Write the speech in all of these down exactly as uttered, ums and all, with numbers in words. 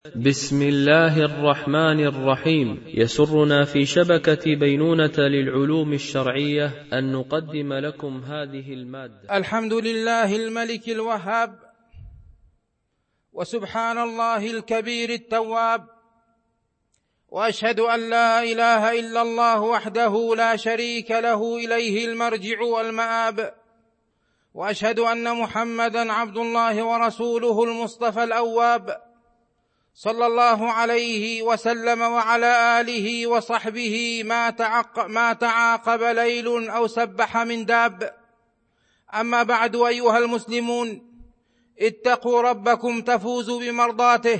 بسم الله الرحمن الرحيم. يسرنا في شبكة بينونة للعلوم الشرعية أن نقدم لكم هذه المادة. الحمد لله الملك الوهاب، وسبحان الله الكبير التواب، وأشهد أن لا إله إلا الله وحده لا شريك له إليه المرجع والمآب، وأشهد أن محمدًا عبد الله ورسوله المصطفى الأواب، صلى الله عليه وسلم وعلى آله وصحبه ما تعاقب, ما تعاقب ليل أو سبح من داب. أما بعد، أيها المسلمون، اتقوا ربكم تفوزوا بمرضاته،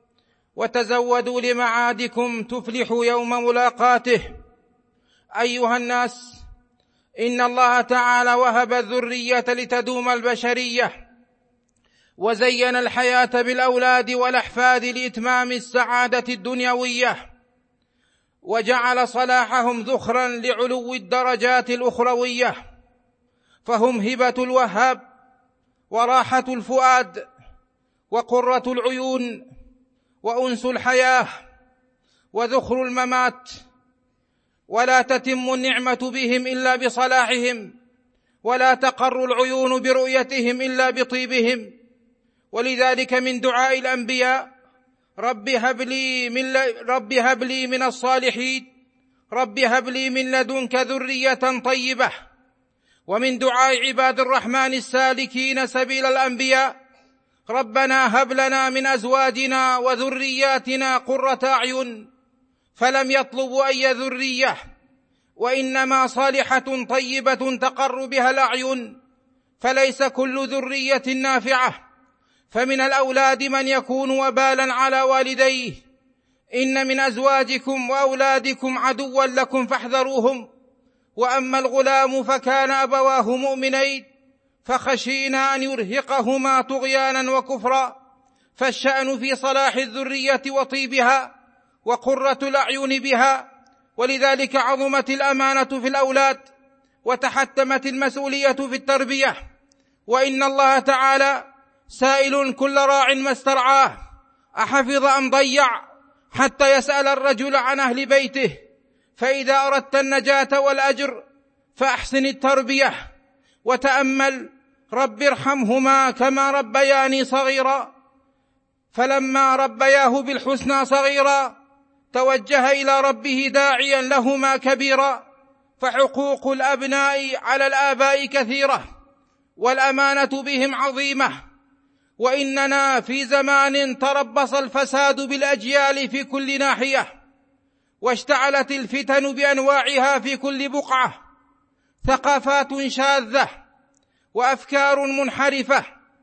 وتزودوا لمعادكم تفلحوا يوم ملاقاته. أيها الناس، إن الله تعالى وهب الذرية لتدوم البشرية، وزين الحياة بالأولاد والأحفاد لإتمام السعادة الدنيوية، وجعل صلاحهم ذخرا لعلو الدرجات الأخروية، فهم هبة الوهاب، وراحة الفؤاد، وقرة العيون، وأنس الحياة، وذخر الممات. ولا تتم النعمة بهم إلا بصلاحهم، ولا تقر العيون برؤيتهم إلا بطيبهم. ولذلك من دعاء الأنبياء: رب هب لي من, رب هب لي من الصالحين، رب هب لي من لدنك ذرية طيبة. ومن دعاء عباد الرحمن السالكين سبيل الأنبياء: ربنا هب لنا من أزواجنا وذرياتنا قرة أعين. فلم يطلبوا أي ذرية، وإنما صالحة طيبة تقر بها الأعين، فليس كل ذرية نافعة. فمن الأولاد من يكون وبالا على والديه: إن من أزواجكم وأولادكم عدوا لكم فاحذروهم. وأما الغلام فكان أبواه مؤمنين فخشينا أن يرهقهما طغيانا وكفرا. فالشأن في صلاح الذرية وطيبها، وقرة الأعين بها. ولذلك عظمت الأمانة في الأولاد، وتحتمت المسؤولية في التربية. وإن الله تعالى سائل كل راع ما استرعاه أحفظ أم ضيع، حتى يسأل الرجل عن أهل بيته. فإذا أردت النجاة والأجر فأحسن التربية، وتأمل: رب ارحمهما كما ربياني صغيرا. فلما ربياه بالحسنى صغيرا توجه إلى ربه داعيا لهما كبيرا. فحقوق الأبناء على الآباء كثيرة، والأمانة بهم عظيمة. وإننا في زمان تربص الفساد بالأجيال في كل ناحية، واشتعلت الفتن بأنواعها في كل بقعة، ثقافات شاذة، وأفكار منحرفة،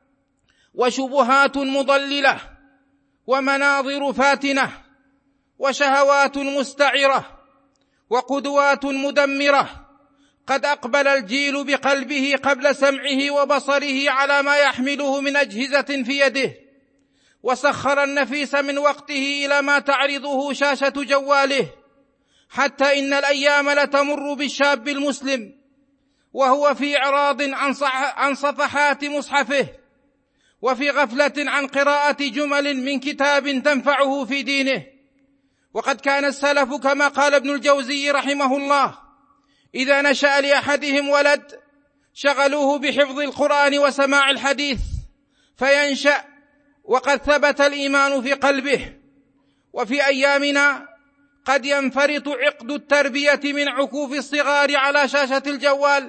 وشبهات مضللة، ومناظر فاتنة، وشهوات مستعرة، وقدوات مدمرة. قد أقبل الجيل بقلبه قبل سمعه وبصره على ما يحمله من أجهزة في يده، وسخر النفيس من وقته إلى ما تعرضه شاشة جواله، حتى إن الأيام لتمر بالشاب المسلم وهو في إعراض عن صفحات مصحفه، وفي غفلة عن قراءة جمل من كتاب تنفعه في دينه. وقد كان السلف كما قال ابن الجوزي رحمه الله: إذا نشأ لأحدهم ولد شغلوه بحفظ القرآن وسماع الحديث فينشأ وقد ثبت الإيمان في قلبه. وفي أيامنا قد ينفرط عقد التربية من عكوف الصغار على شاشة الجوال،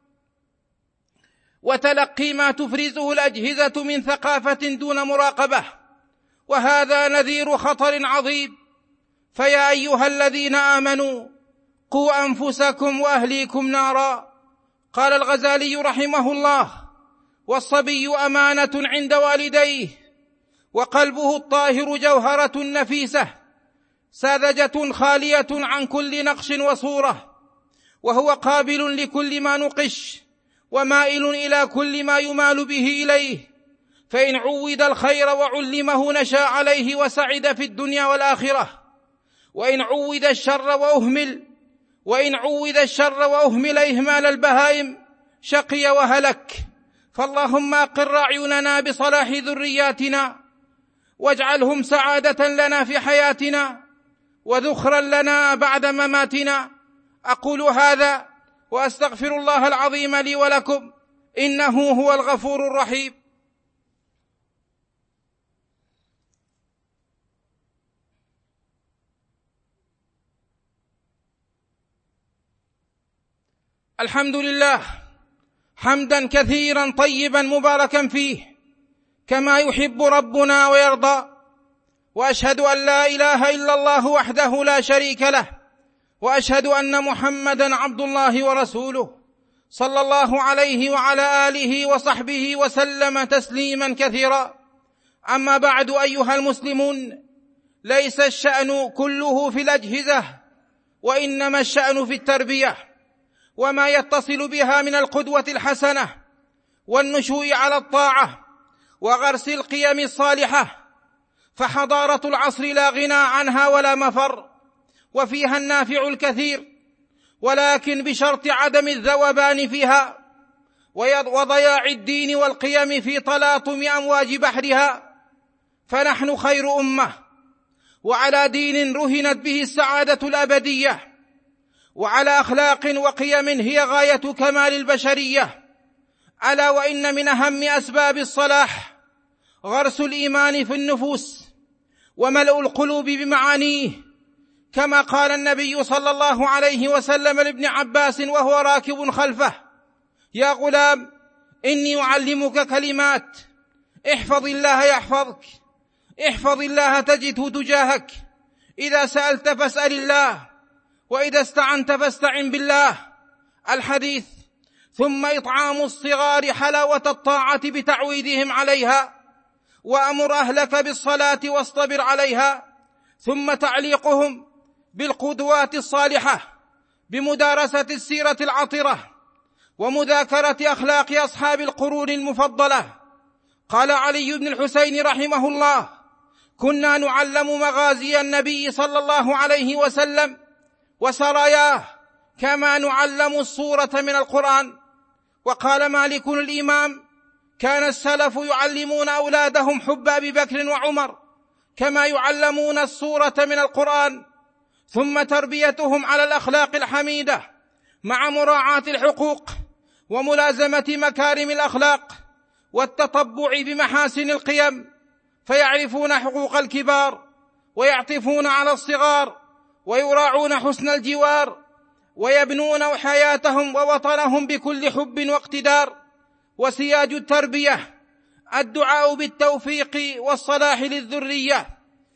وتلقي ما تفرزه الأجهزة من ثقافة دون مراقبة، وهذا نذير خطر عظيم. فيا أيها الذين آمنوا قوا أنفسكم وأهليكم نارا. قال الغزالي رحمه الله: والصبي أمانة عند والديه، وقلبه الطاهر جوهرة نفيسة ساذجة خالية عن كل نقش وصورة، وهو قابل لكل ما نقش، ومائل إلى كل ما يمال به إليه. فإن عود الخير وعلمه نشا عليه وسعد في الدنيا والآخرة، وإن عود الشر وأهمل وإن عود الشر وأهمل إهمال البهائم شقي وهلك. فاللهم أقر أعيننا بصلاح ذرياتنا، واجعلهم سعادة لنا في حياتنا وذخرا لنا بعد مماتنا. أقول هذا وأستغفر الله العظيم لي ولكم، إنه هو الغفور الرحيم. الحمد لله حمدا كثيرا طيبا مباركا فيه كما يحب ربنا ويرضى، وأشهد أن لا إله إلا الله وحده لا شريك له، وأشهد أن محمدا عبد الله ورسوله صلى الله عليه وعلى آله وصحبه وسلم تسليما كثيرا. أما بعد أيها المسلمون، ليس الشأن كله في الأجهزة، وإنما الشأن في التربية وما يتصل بها من القدوة الحسنة والنشوء على الطاعة وغرس القيم الصالحة، فحضارة العصر لا غنى عنها ولا مفر، وفيها النافع الكثير، ولكن بشرط عدم الذوبان فيها وضياع الدين والقيم في تلاطم أمواج بحرها. فنحن خير أمة وعلى دين رهنت به السعادة الأبدية، وعلى أخلاق وقيم هي غاية كمال البشرية. ألا وإن من أهم أسباب الصلاح غرس الإيمان في النفوس وملء القلوب بمعانيه، كما قال النبي صلى الله عليه وسلم لابن عباس وهو راكب خلفه: يا غلام إني أعلمك كلمات، احفظ الله يحفظك، احفظ الله تجده تجاهك، إذا سألت فاسأل الله، وإذا استعنت فاستعن بالله. الحديث. ثم إطعام الصغار حلاوة الطاعة بتعويدهم عليها، وأمر أهلك بالصلاة واصطبر عليها. ثم تعليقهم بالقدوات الصالحة بمدارسة السيرة العطرة ومذاكرة أخلاق أصحاب القرون المفضلة. قال علي بن الحسين رحمه الله: كنا نعلم مغازي النبي صلى الله عليه وسلم وسراياه كما نعلم السورة من القرآن. وقال مالك الإمام: كان السلف يعلمون أولادهم حب أبي بكر وعمر كما يعلمون السورة من القرآن. ثم تربيتهم على الأخلاق الحميدة مع مراعاة الحقوق وملازمة مكارم الأخلاق والتطبع بمحاسن القيم، فيعرفون حقوق الكبار ويعطفون على الصغار ويراعون حسن الجوار ويبنون حياتهم ووطنهم بكل حب واقتدار. وسياج التربية الدعاء بالتوفيق والصلاح للذرية،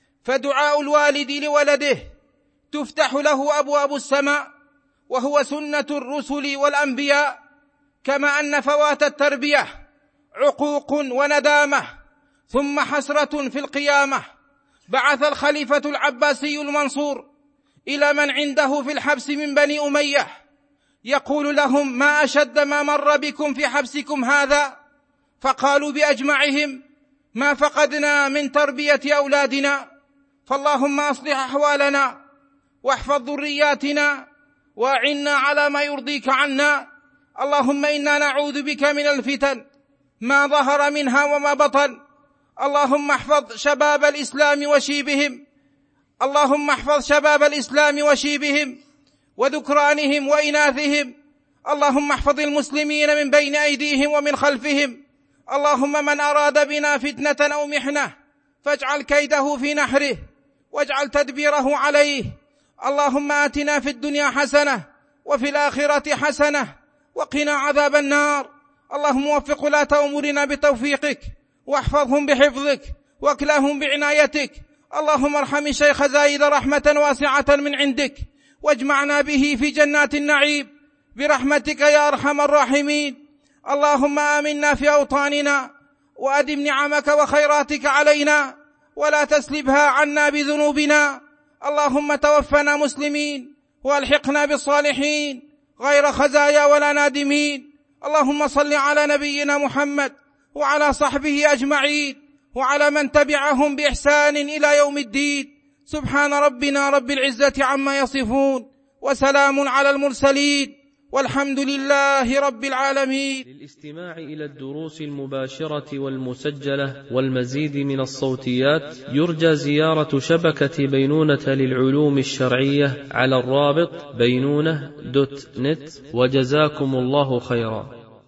فدعاء الوالد لولده تفتح له أبواب السماء، وهو سنة الرسل والأنبياء. كما أن فوات التربية عقوق وندامة ثم حسرة في القيامة. بعث الخليفة العباسي المنصور إلى من عنده في الحبس من بني أمية يقول لهم: ما أشد ما مر بكم في حبسكم هذا؟ فقالوا بأجمعهم: ما فقدنا من تربية أولادنا، فاللهم أصلح أحوالنا واحفظ ذرياتنا وأعنا على ما يرضيك عنا. اللهم إنا نعوذ بك من الفتن ما ظهر منها وما بطن. اللهم احفظ شباب الإسلام وشيبهم، اللهم احفظ شباب الإسلام وشيبهم وذكرانهم وإناثهم. اللهم احفظ المسلمين من بين أيديهم ومن خلفهم. اللهم من أراد بنا فتنة أو محنة فاجعل كيده في نحره واجعل تدبيره عليه. اللهم آتنا في الدنيا حسنة وفي الآخرة حسنة وقنا عذاب النار. اللهم وفق ولاة أمورنا بتوفيقك واحفظهم بحفظك واكلهم بعنايتك. اللهم ارحم الشيخ زايد رحمة واسعة من عندك، واجمعنا به في جنات النعيم برحمتك يا أرحم الراحمين. اللهم آمنا في أوطاننا وأدم نعمك وخيراتك علينا ولا تسلبها عنا بذنوبنا. اللهم توفنا مسلمين والحقنا بالصالحين غير خزايا ولا نادمين. اللهم صل على نبينا محمد وعلى صحبه أجمعين وعلى من تبعهم بإحسان إلى يوم الدين. سبحان ربنا رب العزة عما يصفون، وسلام على المرسلين، والحمد لله رب العالمين. للاستماع إلى الدروس المباشرة والمسجلة والمزيد من الصوتيات يرجى زيارة شبكة بينونة للعلوم الشرعية على الرابط بينونة دوت نت، وجزاكم الله خيرا.